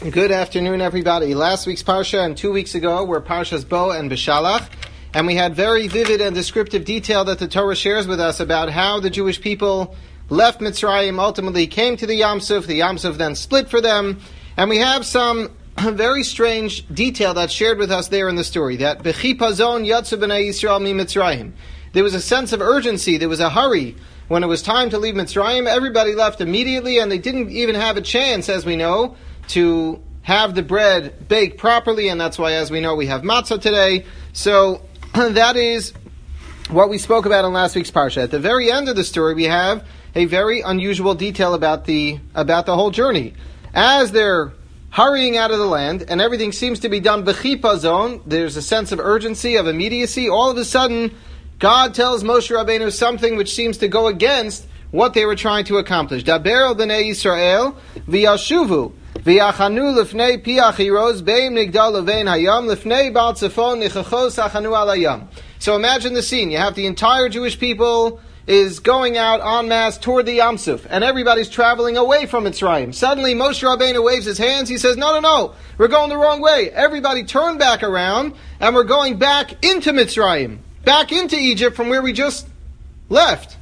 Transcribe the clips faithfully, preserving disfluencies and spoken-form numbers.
Good afternoon, everybody. Last week's Parsha and two weeks ago were Parshas Bo and Beshalach, and we had very vivid and descriptive detail that the Torah shares with us about how the Jewish people left Mitzrayim, ultimately came to the Yam Suf, the Yam Suf then split for them, and we have some very strange detail that's shared with us there in the story, that Bechipazon Yatzu B'nai Yisrael Mi Mitzrayim. There was a sense of urgency, there was a hurry. When it was time to leave Mitzrayim, everybody left immediately, and they didn't even have a chance, as we know, to have the bread baked properly, and that's why, as we know, we have matzah today. So that is what we spoke about in last week's parsha. At the very end of the story, we have a very unusual detail about the about the whole journey. As they're hurrying out of the land, and everything seems to be done b'chipazon, there's a sense of urgency, of immediacy. All of a sudden, God tells Moshe Rabbeinu something which seems to go against what they were trying to accomplish. Daber el b'nei Yisrael v'yashuvu v'yachanu lefnei piach hiroz beim nigdal levein hayam lefnei bal tzefon nichachos achanu al hayam. So imagine the scene. You have the entire Jewish people is going out en masse toward the Yam Suf, and everybody's traveling away from Mitzrayim. Suddenly Moshe Rabbeinu waves his hands. He says, no, no, no, we're going the wrong way. Everybody turn back around, and we're going back into Mitzrayim, back into Egypt from where we just left.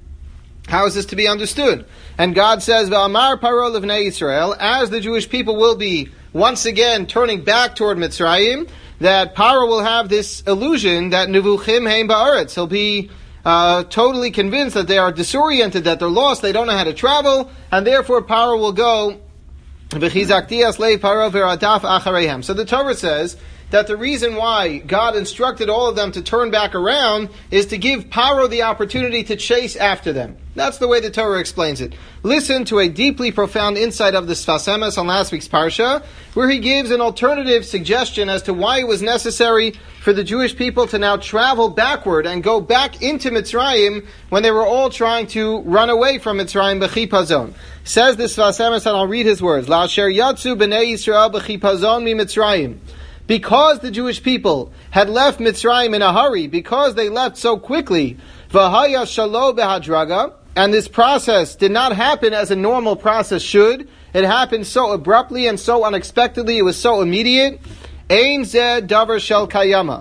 How is this to be understood? And God says, V'amar paro levnei Yisrael, as the Jewish people will be once again turning back toward Mitzrayim, that Paro will have this illusion that Nevuchim heim ba'aretz. He'll be uh, totally convinced that they are disoriented, that they're lost, they don't know how to travel, and therefore Paro will go, V'chizak dias le Paro v'radaf achareihem. So the Torah says that the reason why God instructed all of them to turn back around is to give Paro the opportunity to chase after them. That's the way the Torah explains it. Listen to a deeply profound insight of the Sfas Emes on last week's Parsha, where he gives an alternative suggestion as to why it was necessary for the Jewish people to now travel backward and go back into Mitzrayim when they were all trying to run away from Mitzrayim b'chipazon. Says the Sfas Emes, and I'll read his words, La'asher yatzu b'nei Yisrael b'chipazon mi Mitzrayim. Because the Jewish people had left Mitzrayim in a hurry, because they left so quickly, v'haya shalo behadraga, and this process did not happen as a normal process should. It happened so abruptly and so unexpectedly. It was so immediate. Ein zeh davar shel kayama.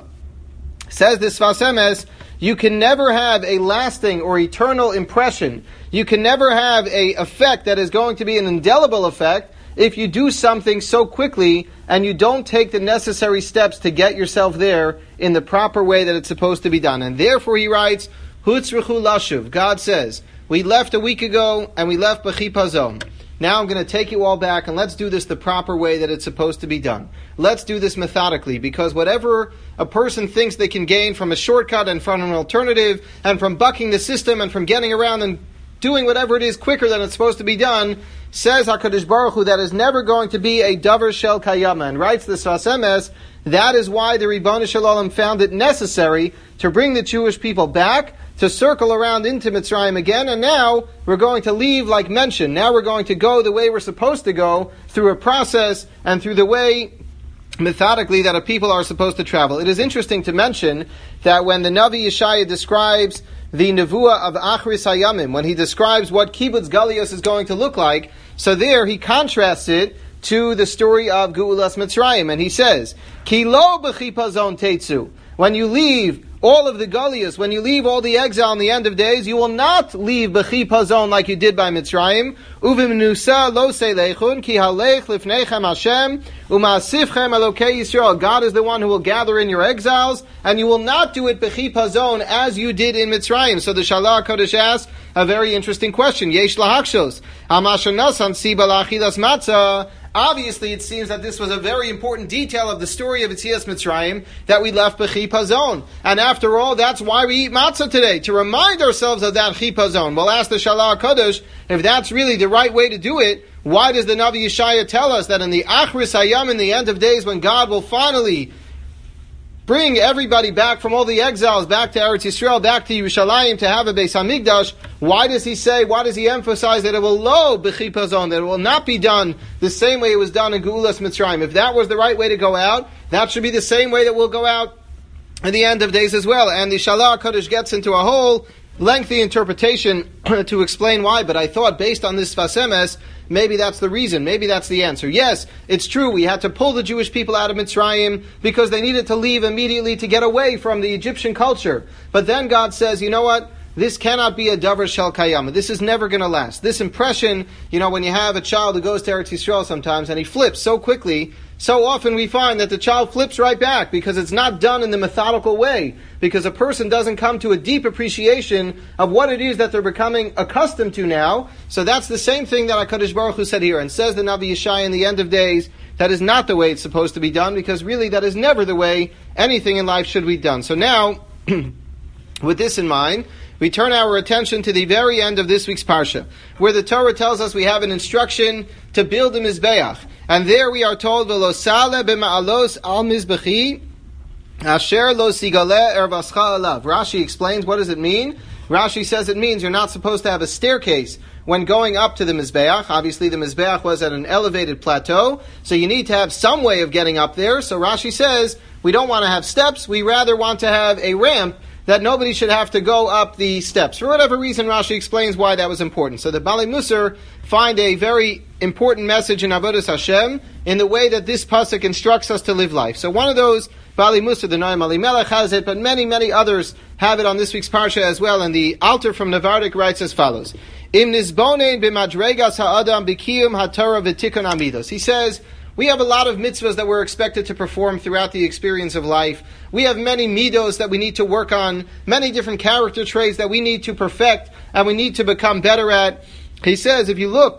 Says this Sfas Emes, you can never have a lasting or eternal impression. You can never have a effect that is going to be an indelible effect if you do something so quickly and you don't take the necessary steps to get yourself there in the proper way that it's supposed to be done. And therefore he writes, Hutzrichu lashuv. God says, we left a week ago and we left b'chipazon. Now I'm going to take you all back and let's do this the proper way that it's supposed to be done. Let's do this methodically, because whatever a person thinks they can gain from a shortcut and from an alternative and from bucking the system and from getting around and doing whatever it is quicker than it's supposed to be done, says HaKadosh Baruch Hu, that is never going to be a davar shel kayama. And writes the Sfas Emes, that is why the Ribono Shel Olam found it necessary to bring the Jewish people back, to circle around into Mitzrayim again, and now we're going to leave like mentioned. Now we're going to go the way we're supposed to go, through a process and through the way methodically that a people are supposed to travel. It is interesting to mention that when the Navi Yeshaya describes the Nevuah of Achris Hayamim, when he describes what Kibbutz Galios is going to look like, so there he contrasts it to the story of Geulas Mitzrayim, and he says, Ki lo b'chipazon tetzu. When you leave all of the Galios, when you leave all the exile in the end of days, you will not leave b'chipazon like you did by Mitzrayim. Uvimnusa lo seilechun ki halech lifnechem Hashem u'ma'asifchem Elokei Yisrael. God is the one who will gather in your exiles, and you will not do it b'chipazon as you did in Mitzrayim. So the Shalach Kodesh asks a very interesting question. Yesh lahakshos amasher nasan siba la'achilas matzah. Obviously, it seems that this was a very important detail of the story of Yetzias Mitzrayim, that we left b'chipazon. And after all, that's why we eat matzah today, to remind ourselves of that chipazon. We'll ask the Shalach HaKadosh, if that's really the right way to do it, why does the Navi Yeshaya tell us that in the Achris Hayam, in the end of days, when God will finally bring everybody back from all the exiles, back to Eretz Yisrael, back to Yerushalayim, to have a Beis HaMikdash, why does he say, why does he emphasize that it will lo b'chipazon, that it will not be done the same way it was done in Geulas Mitzrayim? If that was the right way to go out, that should be the same way that we'll go out in the end of days as well. And the Shalach HaKadosh gets into a whole lengthy interpretation to explain why, but I thought, based on this Sfas Emes, maybe that's the reason, maybe that's the answer. Yes, it's true, we had to pull the Jewish people out of Mitzrayim because they needed to leave immediately to get away from the Egyptian culture. But then God says, you know what? This cannot be a davar shel kayama. This is never going to last. This impression, you know, when you have a child who goes to Eretz Yisrael sometimes and he flips so quickly, so often we find that the child flips right back because it's not done in the methodical way. Because a person doesn't come to a deep appreciation of what it is that they're becoming accustomed to now. So that's the same thing that HaKadosh Baruch Hu said here. And says the Navi Yeshaya in the end of days, that is not the way it's supposed to be done, because really that is never the way anything in life should be done. So now, with this in mind, we turn our attention to the very end of this week's Parsha, where the Torah tells us we have an instruction to build a Mizbeach. And there we are told, V'lo sale b'ma'alos al Mizbechi, asher lo sigale ervascha alav. Rashi explains, what does it mean? Rashi says it means you're not supposed to have a staircase when going up to the Mizbeach. Obviously the Mizbeach was at an elevated plateau, so you need to have some way of getting up there. So Rashi says, we don't want to have steps, we rather want to have a ramp that nobody should have to go up the steps. For whatever reason, Rashi explains why that was important. So the Bali Musar find a very important message in Avodas Hashem in the way that this pasuk instructs us to live life. So one of those, Bali Musar, the Noam Elimelech has it, but many, many others have it on this week's Parsha as well. And the Alter from Navardik writes as follows: Im nizbonein b'madregas ha'adam b'kiyum ha'torah v'tikun amidos. He says, we have a lot of mitzvahs that we're expected to perform throughout the experience of life. We have many midos that we need to work on, many different character traits that we need to perfect and we need to become better at. He says, if you look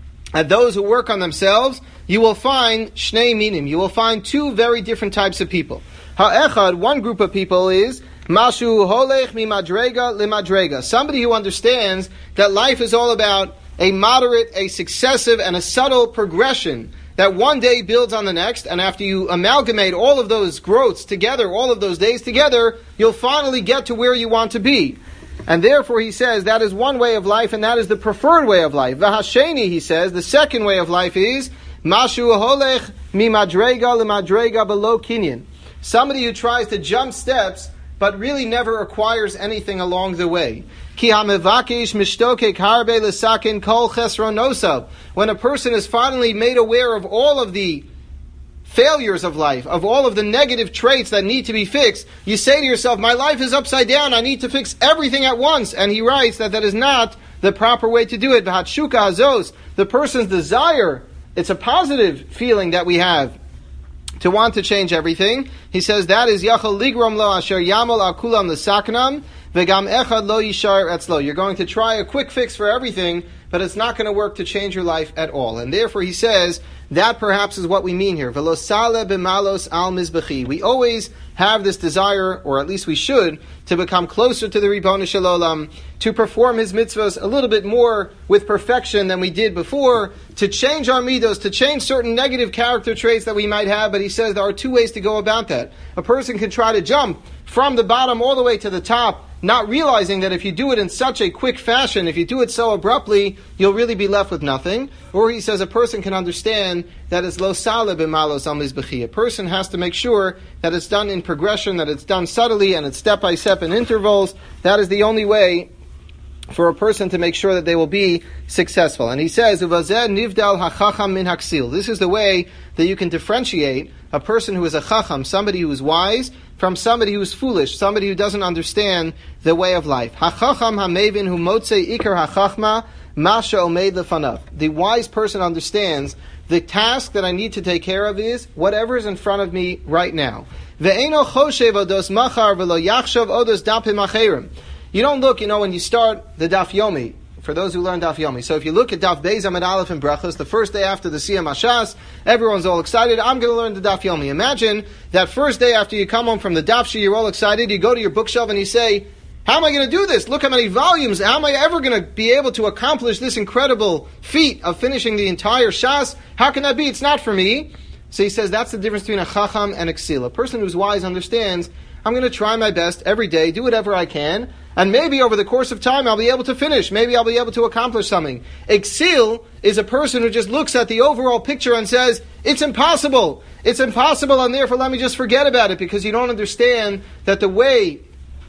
at those who work on themselves, you will find shnei minim. You will find two very different types of people. Ha'echad, one group of people is mashu holech mimadrega limadrega. Somebody who understands that life is all about a moderate, a successive, and a subtle progression that one day builds on the next, and after you amalgamate all of those growths together, all of those days together, you'll finally get to where you want to be. And therefore, he says, that is one way of life, and that is the preferred way of life. V'hasheni, he says, the second way of life is mashu holech mimadrega lemadrega below kinyan. Somebody who tries to jump steps, but really never acquires anything along the way. Ki hamevakish mishtokek harbe lesakin kol chesronosav. When a person is finally made aware of all of the failures of life, of all of the negative traits that need to be fixed, you say to yourself, my life is upside down, I need to fix everything at once. And he writes that that is not the proper way to do it. V'hatshuka hazos, the person's desire, it's a positive feeling that we have to want to change everything. He says that is yachal ligrom lo asher yamal akulam lesaknam v'gam echad lo yishar etzlo. You're going to try a quick fix for everything, but it's not going to work to change your life at all. And therefore he says that perhaps is what we mean here. V'lo sale b'malos al mizbechi. We always have this desire, or at least we should, to become closer to the Ribono Shel Olam, to perform his mitzvahs a little bit more with perfection than we did before, to change our midos, to change certain negative character traits that we might have. But he says there are two ways to go about that. A person can try to jump from the bottom all the way to the top, not realizing that if you do it in such a quick fashion, if you do it so abruptly, you'll really be left with nothing. Or he says a person can understand that it's lo sale b'malos al mizbechi. A person has to make sure that it's done in progression, that it's done subtly, and it's step by step in intervals. That is the only way for a person to make sure that they will be successful. And he says, Uvazeh nivdal hachacham min haksil. This is the way that you can differentiate a person who is a chacham, somebody who is wise, from somebody who is foolish, somebody who doesn't understand the way of life. Hachacham hamevin hu motzei ikar hachachma masha omeid lefanav. The wise person understands the task that I need to take care of is whatever is in front of me right now. Ve'eno choshev odos machar v'lo yachshav odos dapim acherim. You don't look, you know, when you start the Daf Yomi, for those who learn Daf Yomi. So if you look at Daf Beis Amud Aleph and Brachos, the first day after the Siyam Hashas, everyone's all excited, I'm going to learn the Daf Yomi. Imagine that first day after you come home from the Daf Shi, you're all excited, you go to your bookshelf and you say, how am I going to do this? Look how many volumes, how am I ever going to be able to accomplish this incredible feat of finishing the entire Shas? How can that be? It's not for me. So he says that's the difference between a Chacham and a Ksil. A person who's wise understands, I'm going to try my best every day, do whatever I can, and maybe over the course of time I'll be able to finish. Maybe I'll be able to accomplish something. Exil is a person who just looks at the overall picture and says, it's impossible. It's impossible, and therefore let me just forget about it, because you don't understand that the way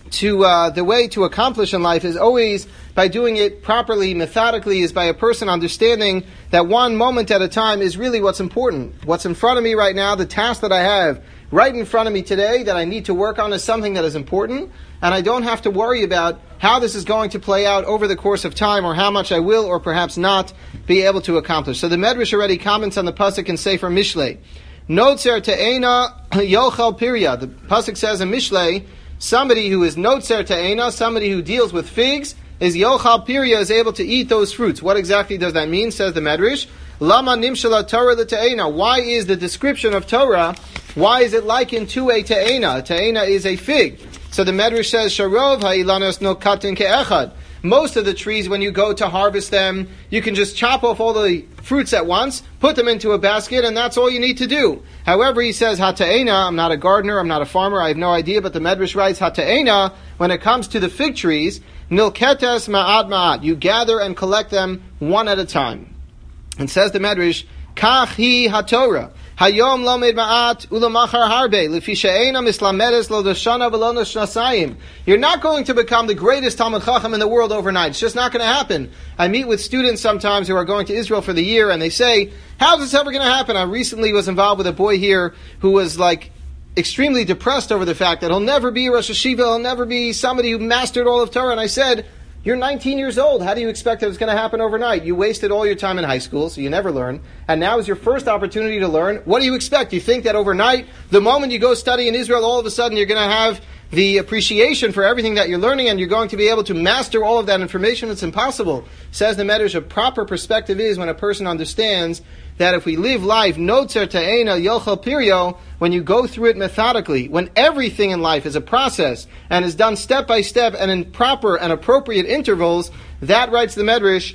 to uh, the way to accomplish in life is always by doing it properly, methodically, is by a person understanding that one moment at a time is really what's important. What's in front of me right now, the task that I have right in front of me today that I need to work on is something that is important, and I don't have to worry about how this is going to play out over the course of time or how much I will or perhaps not be able to accomplish. So the Medrash already comments on the pasuk in Sefer Mishlei. Notzer te'ena yochel pirya. The pasuk says in Mishlei, somebody who is notzer te'ena, somebody who deals with figs, is yochal pirya, is able to eat those fruits. What exactly does that mean, says the Medrash? Lama nimshala Torah l'te'ena. Why is the description of Torah, why is it likened to a te'ena? A te'ena is a fig. So the Medrash says, Sharov ha'ilanos no katin ke'echad. Most of the trees, when you go to harvest them, you can just chop off all the fruits at once, put them into a basket, and that's all you need to do. However, he says, Hata'ena, I'm not a gardener, I'm not a farmer, I have no idea, but the Medrash writes, Hata'ena, when it comes to the fig trees, Nilketes ma'ad ma'ad, you gather and collect them one at a time. And says the Medrash, Kach hi haTorah, Hayom lomed ma'at ulamachar harbe, lefi she'ena mislamedes lo dashana v'lo nashnasayim. You're not going to become the greatest Talmid Chacham in the world overnight. It's just not going to happen. I meet with students sometimes who are going to Israel for the year, and they say, how's this ever going to happen? I recently was involved with a boy here who was like extremely depressed over the fact that he'll never be a Rosh Hashiva, he'll never be somebody who mastered all of Torah. And I said, you're nineteen years old. How do you expect that it's going to happen overnight? You wasted all your time in high school, so you never learn. And now is your first opportunity to learn. What do you expect? You think that overnight, the moment you go study in Israel, all of a sudden you're going to have the appreciation for everything that you're learning and you're going to be able to master all of that information? It's impossible. Says the Medrash, a proper perspective is when a person understands that if we live life, notzer ta'ena yochel piryo, when you go through it methodically, when everything in life is a process and is done step by step and in proper and appropriate intervals, that, writes the Medrash,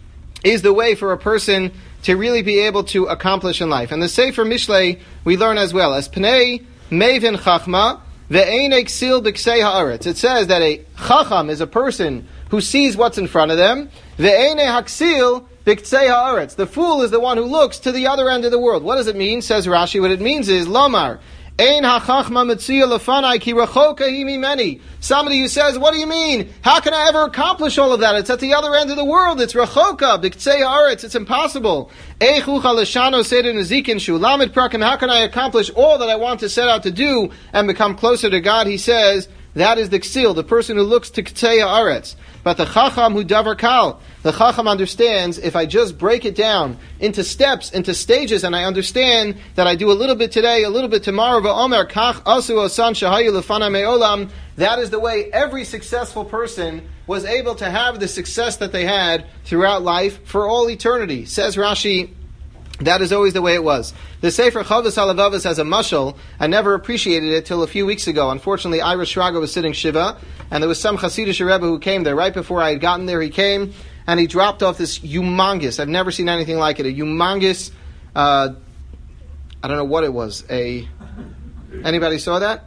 is the way for a person to really be able to accomplish in life. And the Sefer Mishlei, we learn as well, as Pnei Mevin Chachma, ve'ein eksil b'ksei ha'aretz. It says that a Chacham is a person who sees what's in front of them, ve'ein haksil b'ksei ha'aretz. The fool is the one who looks to the other end of the world. What does it mean? Says Rashi, what it means is, Lomar, ein ha'chachma metzia lefanai ki rachoka hi mimeni. Somebody who says, what do you mean? How can I ever accomplish all of that? It's at the other end of the world. It's rachoka, b'ksei ha'aretz. It's impossible. Eichucha l'shano seder nezikin shu lamed prakim. How can I accomplish all that I want to set out to do and become closer to God? He says, that is the ksil, the person who looks to k'tzei ha'aretz. But the chacham who davar kal, the chacham understands, if I just break it down into steps, into stages, and I understand that I do a little bit today, a little bit tomorrow, v'omer kach asu osan shahayu lefana me'olam, that is the way every successful person was able to have the success that they had throughout life for all eternity. Says Rashi, that is always the way it was. The Sefer Chavos HaLevavos has a mashal. I never appreciated it till a few weeks ago. Unfortunately, Ira Shraga was sitting Shiva, and there was some Hasidic Rebbe who came there. Right before I had gotten there, he came, and he dropped off this humongous, I've never seen anything like it, a humongous, uh, I don't know what it was, a, anybody saw that?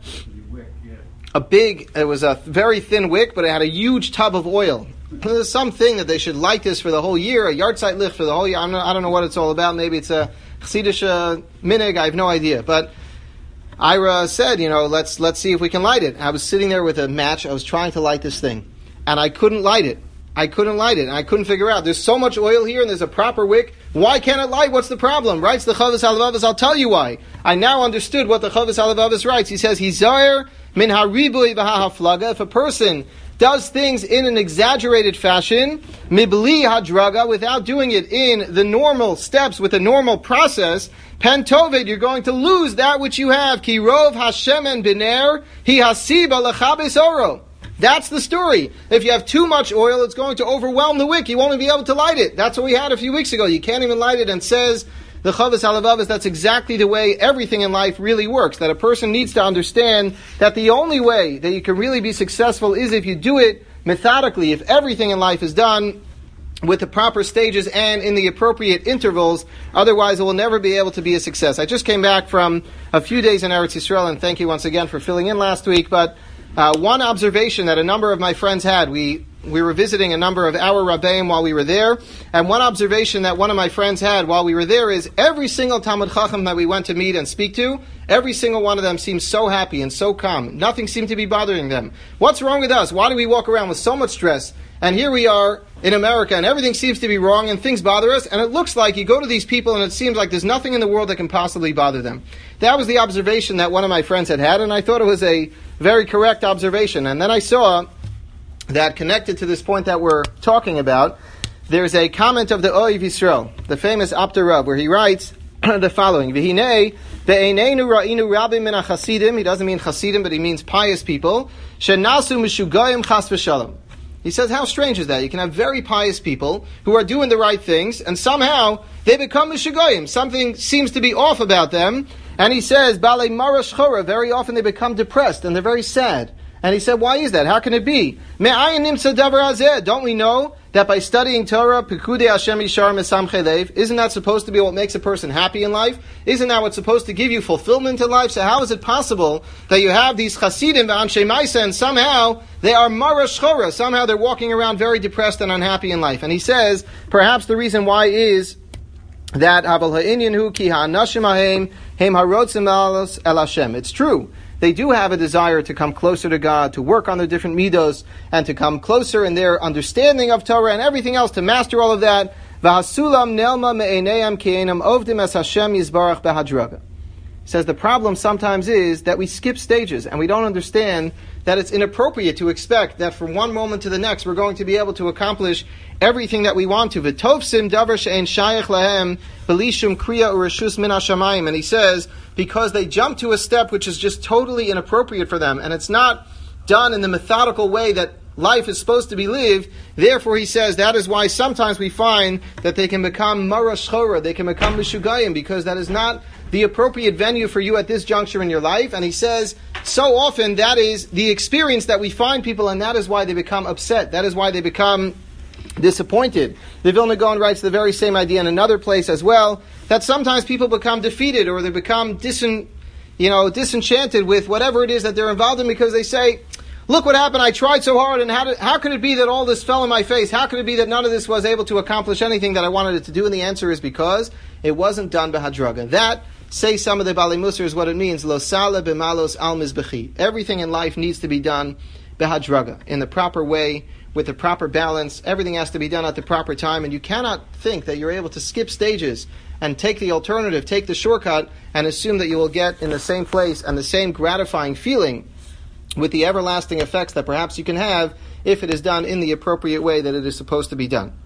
A big, it was a very thin wick, but it had a huge tub of oil. There's something that they should light this for the whole year, a yahrzeit licht for the whole year. I'm not, I don't know what it's all about. Maybe it's a Chassidish uh, minig. I have no idea. But Ira said, you know, let's let's see if we can light it. I was sitting there with a match. I was trying to light this thing, and I couldn't light it. I couldn't light it, and I couldn't figure out. There's so much oil here, and there's a proper wick. Why can't it light? What's the problem? Writes the Chavos HaLevavos. I'll tell you why. I now understood what the Chavos HaLevavos writes. He says, Hizayer min haribui v'ha'haflaga. If a person does things in an exaggerated fashion, mibli hadraga, without doing it in the normal steps, with a normal process, pentovid, you're going to lose that which you have. Ki rov hashemen biner, hi hasiba lechabes oro. That's the story. If you have too much oil, it's going to overwhelm the wick. You won't be able to light it. That's what we had a few weeks ago. You can't even light it, and says the Chavos HaLevavos, that's exactly the way everything in life really works. That a person needs to understand that the only way that you can really be successful is if you do it methodically, if everything in life is done with the proper stages and in the appropriate intervals. Otherwise, it will never be able to be a success. I just came back from a few days in Eretz Yisrael, and thank you once again for filling in last week. But uh, one observation that a number of my friends had, we we were visiting a number of our Rabbeim while we were there, and one observation that one of my friends had while we were there is every single Talmid Chacham that we went to meet and speak to, every single one of them seemed so happy and so calm. Nothing seemed to be bothering them. What's wrong with us? Why do we walk around with so much stress? And here we are in America, and everything seems to be wrong, and things bother us, and it looks like you go to these people, and it seems like there's nothing in the world that can possibly bother them. That was the observation that one of my friends had had, and I thought it was a very correct observation. And then I saw that connected to this point that we're talking about, there's a comment of the Oiv Yisrael, the famous Apter Rav, where he writes the following, V'hinei, ve'einenu ra'inu rabim min ha'chasidim, he doesn't mean chasidim, but he means pious people, shenasu mishugayim chas v'shalom. He says, how strange is that? You can have very pious people who are doing the right things, and somehow they become mishugoyim. Something seems to be off about them. And he says, Balei mara shchora, very often they become depressed, and they're very sad. And he said, why is that? How can it be? Me'ayin nimtza davar hazeh. Don't we know that by studying Torah, Pekudei Hashem Yishar Mesamchei Lev, isn't that supposed to be what makes a person happy in life? Isn't that what's supposed to give you fulfillment in life? So how is it possible that you have these Chasidim v'Anshe Maisa, and somehow they are mara shchora, somehow they're walking around very depressed and unhappy in life? And he says, perhaps the reason why is that Havel ha'inyan hu ki ha'anashim ha'hem hem harotzim el Hashem. It's true. They do have a desire to come closer to God, to work on their different midos, and to come closer in their understanding of Torah and everything else, to master all of that. V'hasulam nelma me'eneyam ki'enam ovdim es Hashem yizbarach behadraga. He says the problem sometimes is that we skip stages, and we don't understand that it's inappropriate to expect that from one moment to the next we're going to be able to accomplish everything that we want to. V'tovsim davar she'en shayach lahem b'lishum kriya ureshus min hashamayim. And he says, because they jump to a step which is just totally inappropriate for them, and it's not done in the methodical way that life is supposed to be lived. Therefore, he says, that is why sometimes we find that they can become mara shchora, they can become mishugayim, because that is not the appropriate venue for you at this juncture in your life. And he says, so often that is the experience that we find people, and that is why they become upset. That is why they become disappointed. The Vilna Gaon writes the very same idea in another place as well, that sometimes people become defeated, or they become disen, you know, disenchanted with whatever it is that they're involved in, because they say, look what happened, I tried so hard, and how, did, how could it be that all this fell in my face? How could it be that none of this was able to accomplish anything that I wanted it to do? And the answer is because it wasn't done behadraga. That, say some of the Bali Musar, is what it means, lo sala b'malos al mizbechi. Everything in life needs to be done behadraga, in the proper way, with the proper balance. Everything has to be done at the proper time, and you cannot think that you're able to skip stages and take the alternative, take the shortcut, and assume that you will get in the same place and the same gratifying feeling with the everlasting effects that perhaps you can have if it is done in the appropriate way that it is supposed to be done.